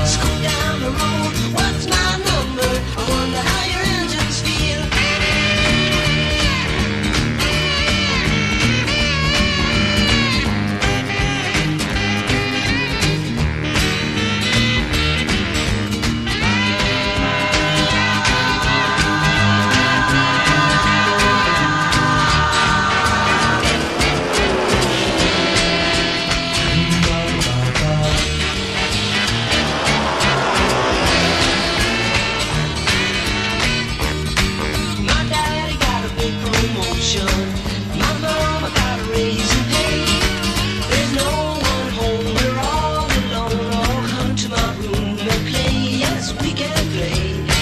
Scoot down the road, what's my number? I wonder how your engines feel. My daddy got a big promotion. My mama got a raise in pay. There's no one home, we're all alone. Oh, come to my room and play. Yes, we can play.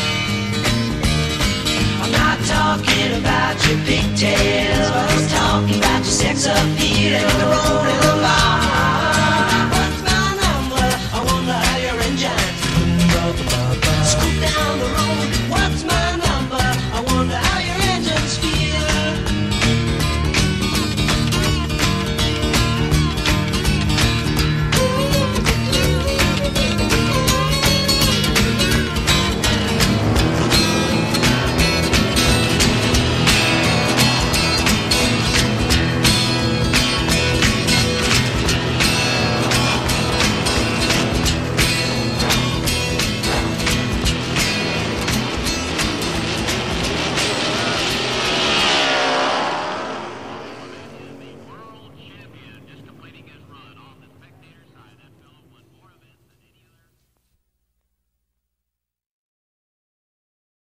I'm not talking about your pigtails, but I'm talking about your sex appeal and the road in the bar. What's my number? I wonder how your engines. Scoot down the road.